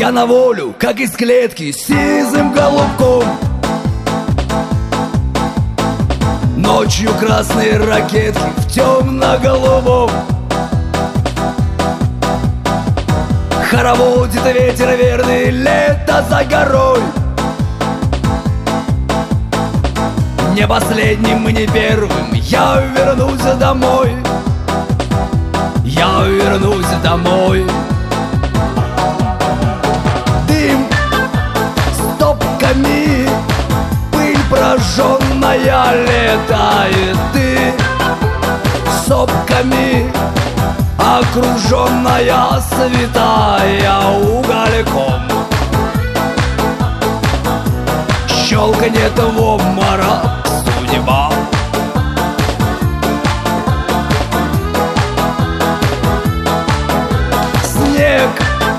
Я на волю, как из клетки, с сизым голубком. Ночью красные ракетки в темно-голубом. Хороводит ветер верный, лето за горой. Не последним и не первым я вернусь домой. Я вернусь домой. Дым стопками, пыль прожженная летает. Ты сопками, окруженная святая угольком. Щелканет в обморок судьба. Снег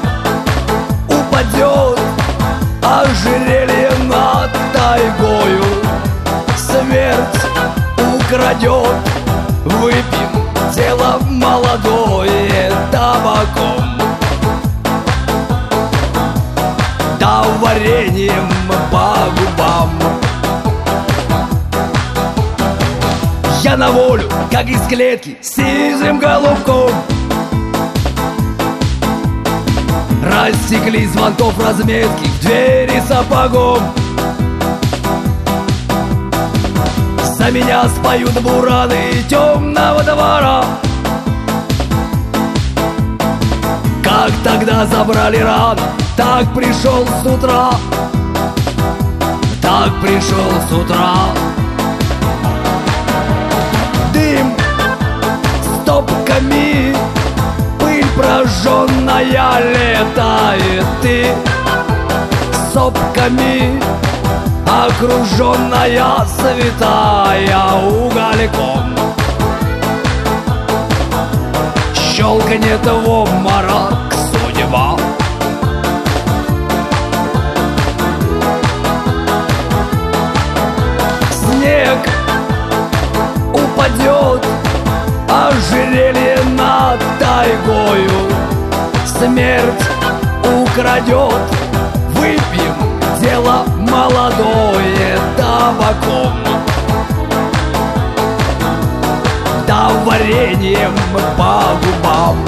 упадет, ожерелье над тайгою. Смерть украдет, выпьем дело молодое табаком. Да вареньем по губам. Я на волю, как из клетки, с сизым голубком. Рассекли звонков разметки в двери сапогом. За меня споют бураны темного двора. Как тогда забрали рано, так пришел с утра. Так пришел с утра. Дым стопками, пыль прожженная летает. Ты сопками, окруженная святая угольком. Щелканет в обморок судьба. Снег упадет, ожерелье над тайгою. Смерть украдет, выпьем дело молодое табаком. Да вареньем по губам.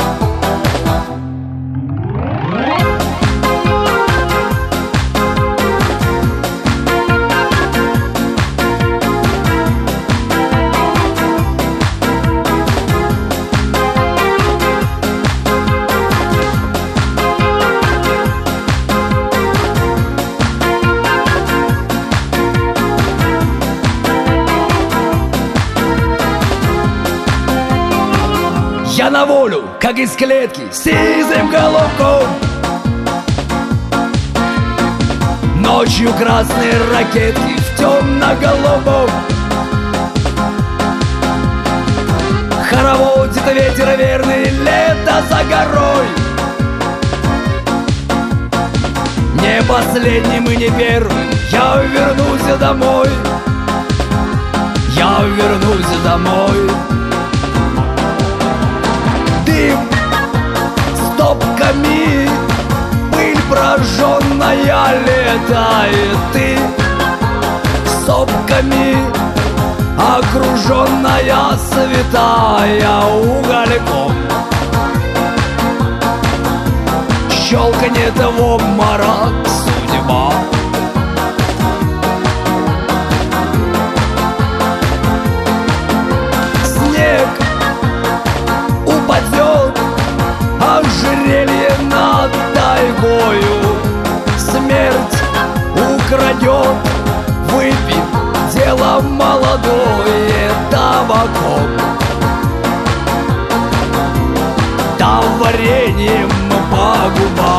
Я на волю, как из клетки, с сизым голубком. Ночью красные ракетки в темно-голубом. Хороводит ветер верный, лето за горой. Не последним и не первым я вернусь домой. Я вернусь домой. Дым стопками, пыль прожженная летает. Ты сопками, окруженная святая угольком. Щелканет в обморок судьба. Снег упадет, ожерелье над тайгою. Смерть украдет, выпьем дело молодое табаком. Да вареньем по губам.